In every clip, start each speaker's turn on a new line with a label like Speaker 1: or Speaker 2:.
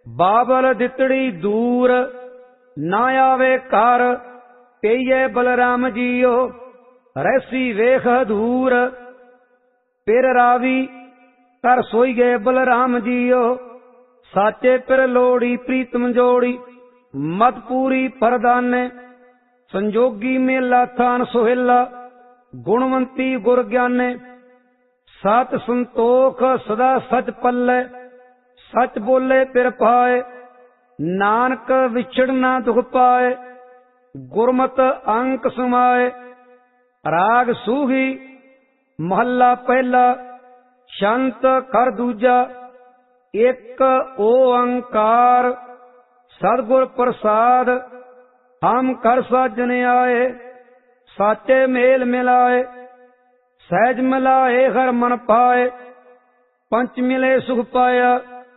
Speaker 1: बाबल दितड़ी दूर ना आवे घर, पेये बलराम जियो रहसी वेख दूर। फिर रावी कर सोई गए बलराम जियो, साचे फिर लोड़ी प्रीतम जोड़ी मत पूरी परदाने। संजोगी मेला थान सोहेला, गुणवंती गुर ज्ञाने। सत संतोख सदा सच पल्ले, सच बोले फिर पाए। नानक विछड़ ना दुख पाए, गुरमत अंक समाए। राग सूही महला पहला, शांत कर दूजा। एक ओंकार सतगुर प्रसाद, हम कर साजन आए। साचे मेल मिलाए, सहज मिलाए हर मन पाए। पंच मिले सुख पाया,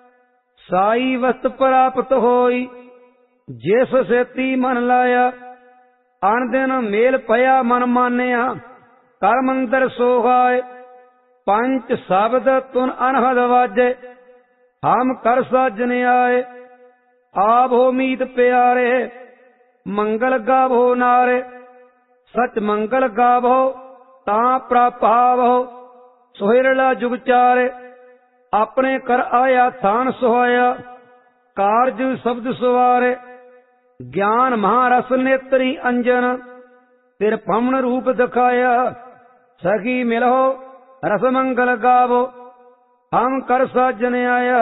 Speaker 1: साई वस्त प्राप्त होई। जिस सेती मन लाया, अन दिन मेल पया मन मानिया। कर मंदिर सोहाए, पंच शब्द तुन अनहद वाजे। हम कर साजन आए, आवो मीत प्यारे। मंगल गावो नारे, सच मंगल गावो तां प्रापावो। सोहिरला जुग चारे, अपने कर आया थान सुहाया। कारज शब्द सवारे, ज्ञान महारस नेत्री अंजन। फिर पवन रूप दिखाया, सखी मिलो रस मंगल गावो। हम कर साजन आया,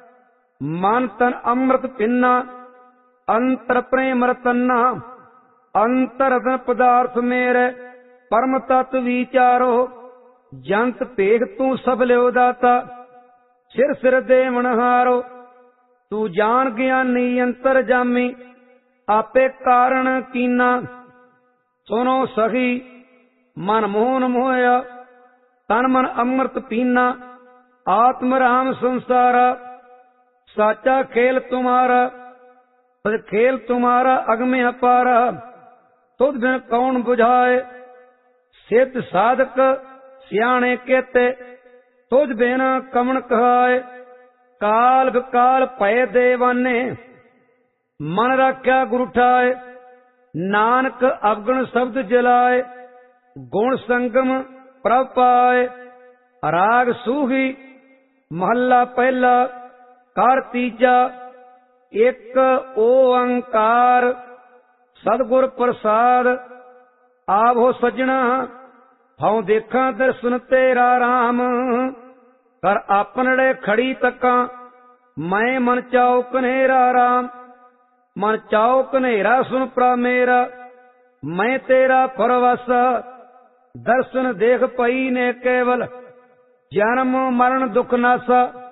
Speaker 1: मन तन अमृत पिन्ना। अंतर प्रेम रतना, अंतर रतन पदार्थ मेरे। परम तत्व विचारो, जंत भेख तू सब लियो दाता। सिर सिर देवन हारो, तू जान ज्ञानी अंतर जामी। आपे कारण कीना, सुनो सखी मन मोहन मोया। तन मन अमृत पीना, आत्म राम संसारा। साचा खेल तुम्हारा, खेल तुम्हारा अगमे अपारा। तुझ बिन कौन बुझाए, सिद्ध साधक सियाणे केते। तुझ बिन कमन कहाए, काल विकाल भय देवाने। मन राख्या गुरु ठाए, नानक अवगुण शब्द जलाए। गुण संगम प्रभ पाए, राग सूही महला पहला। कर तीजा एक ओंकार, सतगुर प्रसाद। आवो सजना हऊं देखा दर्शन तेरा राम। कर आपनड़े खड़ी तका, मैं मन चाओ कन्हेरा राम। मन चाओ कन्हेरा सुन प्रा मेरा, मैं तेरा परवासा। दर्शन देख पई ने केवल, जन्म मरण दुख नासा।